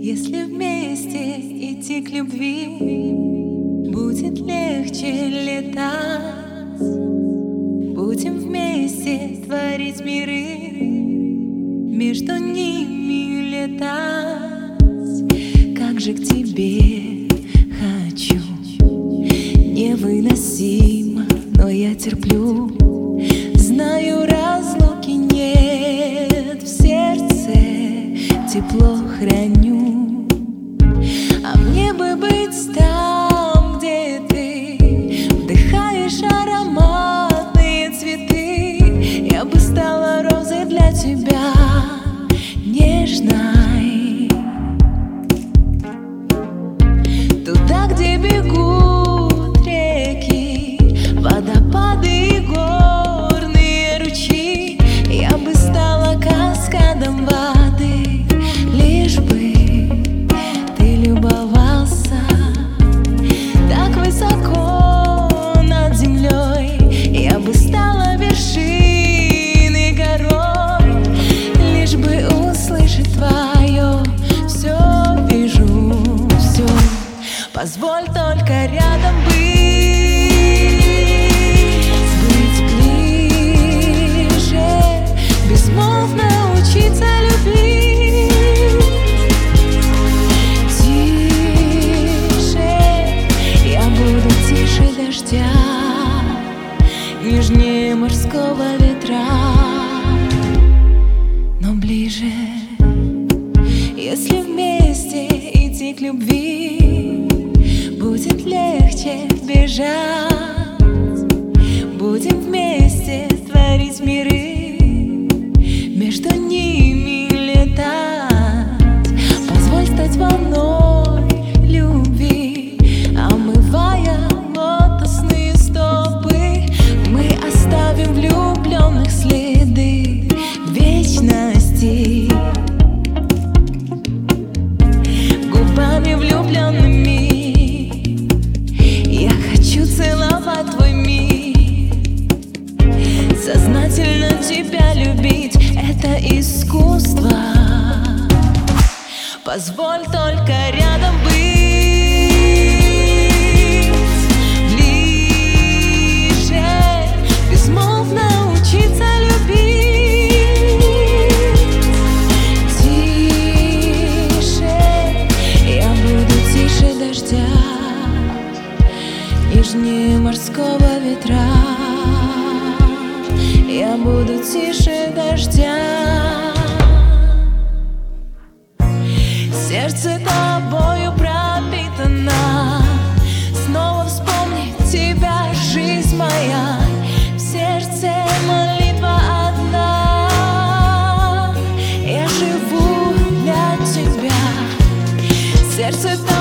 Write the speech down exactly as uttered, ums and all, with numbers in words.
Если вместе идти к любви, будет легче летать. Будем вместе творить миры, между ними летать. Как же к тебе хочу, невыносимо, но я терплю. Знаю, разлуки нет, в сердце тепло храню. А мне бы быть там, где ты вдыхаешь ароматные цветы. Я бы стала розой для тебя, нежной. Туда, где бегут реки, водопады и горные ручьи. Я бы стала каскадом воды, лишь бы ты любовался так высоко над землей. Я бы стала вершиной горой, лишь бы услышать твое все вижу, все. Позволь только рядом быть, быть ближе, безмолвно учиться любить. Тише, я буду тише дождя, нежнее морского ветра, но ближе. Если вместе идти к любви, будет легче бежать. Будем вместе творить миры, между ними летать. Позволь стать волной любви, омывая лотосные стопы. Мы оставим влюбленных следы вечности, губами влюбленными. Я хочу целовать твой мир, сознательно тебя любить — это искусство. Позволь только рядом быть, ближе, безмолвно учиться любить. Тише, я буду тише дождя, нежнее морского ветра. Я буду тише дождя. Сердце тобою пропитано, снова вспомнить тебя, жизнь моя. В сердце молитва одна, я живу для тебя. Сердце